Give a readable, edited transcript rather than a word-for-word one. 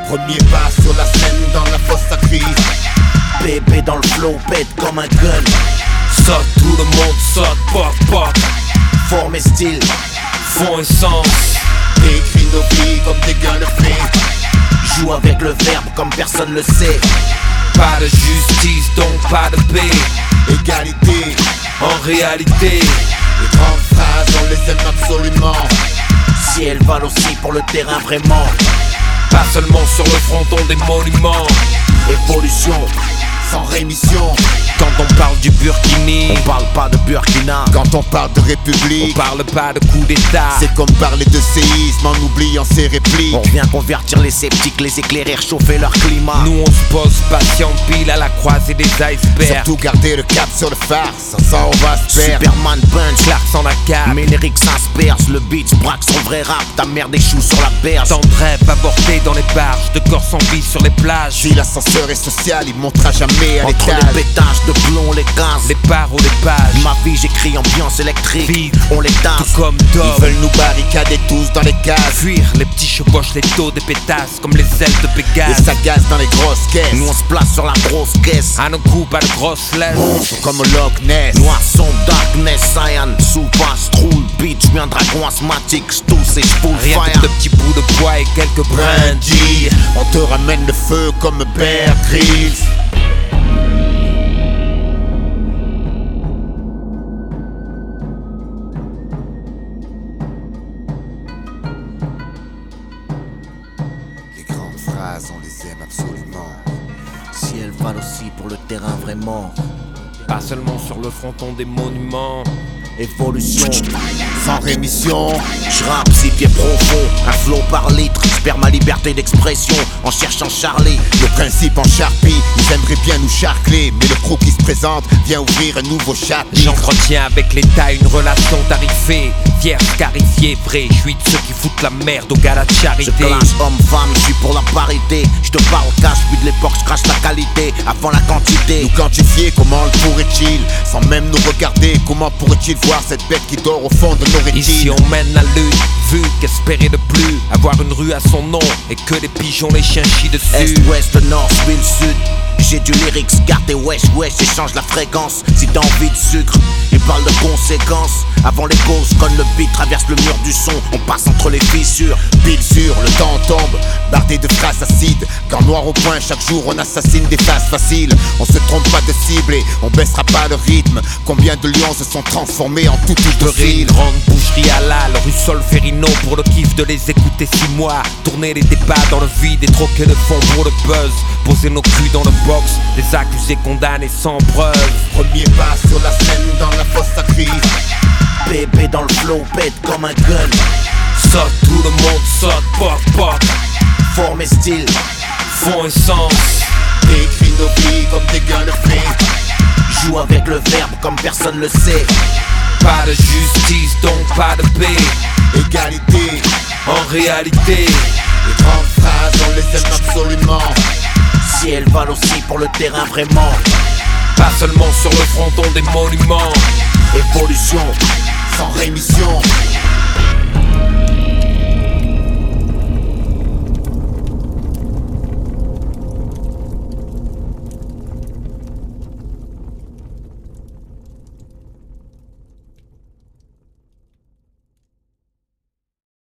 Premier pas sur la scène dans la fosse à crise. Bébé dans le flow, pète comme un gun. Saute, tout le monde saute, pop, pop. Forme et style, Fond et sens. Écris nos vies comme des guns de fric. joue avec le verbe comme personne le sait. Pas de justice, donc pas de paix. Égalité, En réalité, les grandes phrases on les aime absolument. Si elles valent aussi pour le terrain vraiment. pas seulement sur le fronton des monuments. Évolution, Sans rémission, Quand on parle du Burkini, on parle pas de Burkina. quand on parle de on république, parle pas de coup d'état. c'est comme parler de séisme en oubliant ses répliques. On vient convertir les sceptiques, les éclairer, réchauffer leur climat. Nous on se pose patient pile à la croisée des icebergs. Surtout garder le cap sur le phare, sans ça on va se perdre. Superman punch, Clark sans la cave. mais les lyrics s'aspergent. Le beat braque son vrai rap, ta merde échoue sur la berge. Tant de rêves avortés dans les barges, de corps sans vie sur les plages. Si l'ascenseur est social, il montera jamais à Entre l'étage. les pétages de plomb, les gaz. Les barreaux, les pages. Ma vie j'écris ambiance électrique. Vide, on les tout tasse. comme Ils Dove. veulent nous barricader tous dans les cases. Fuir, les petits chevauchent les taux des pétasses comme les ailes de Et Pégase. ça gaze dans les grosses caisses. Nous on se place sur la grosse caisse. À nos coups, pas de grosses laisses. Monstres comme au Loch Ness. Noir son darkness, cyan, soupasse, trouille, bitch, j'suis un dragon asthmatique, j'tousse et j'full Rien fire. que de petits bouts de bois et quelques brindilles. On te ramène le feu comme Bear Grylls. Les grandes phrases, on les aime absolument. Si elles valent aussi pour le terrain vraiment. Pas seulement sur le fronton des monuments. Évolution, Sans rémission, j'rappe 6 pieds profond, un flow par litre, j'perds ma liberté d'expression en cherchant Charlie. le principe en charpie. Ils aimeraient bien nous charcler, mais le crew qui se présente vient ouvrir un nouveau chapitre. J'entretiens avec l'État une relation tarifée. Fier, scarifié, vrai. Je suis de ceux qui foutent la merde au gars de Je charité. classe homme-femme, j'suis pour la parité. J'te parle cash, puis de l'époque j'crache la qualité avant la quantité. Nous quantifier, comment le pourrait-il? Sans même nous regarder, comment pourrait-il voir cette bête qui dort au fond de nos rétines? Ici on mène la lutte, vu qu'espérer de plus avoir une rue à son nom et que les pigeons les chiens chient dessus. Est, ouest, nord, ville, sud. J'ai du lyrics, garde et wesh, j'échange la fréquence. Si t'as envie de sucre, il parle de conséquences. Avant les causes, quand le beat traverse le mur du son, on passe entre les fissures. Pile sur, le temps tombe, bardé de phrases acides. Quand noir au point, chaque jour on assassine des phases faciles. On se trompe pas de cible et on baissera pas le rythme. Combien de lions se sont transformés en tout Une grande boucherie halal, rue Solferino pour le kiff de les écouter 6 mois. Tourner les débats dans le vide et troquer le fond pour le buzz. Poser nos culs dans le box, les accusés condamnés sans preuve. Premier pas sur la scène dans la fosse à crise. Bébé dans le flow, pète comme un gun. Saute, tout le monde saute, pop, pop. Forme et style, Fond et sens. Écris nos vies comme des guns de fric. joue avec le verbe comme personne le sait. Pas de justice, donc pas de paix. Égalité, En réalité, les grandes phrases on les aime absolument. Si elles valent aussi pour le terrain vraiment. pas seulement sur le fronton des monuments. Évolution, Sans rémission,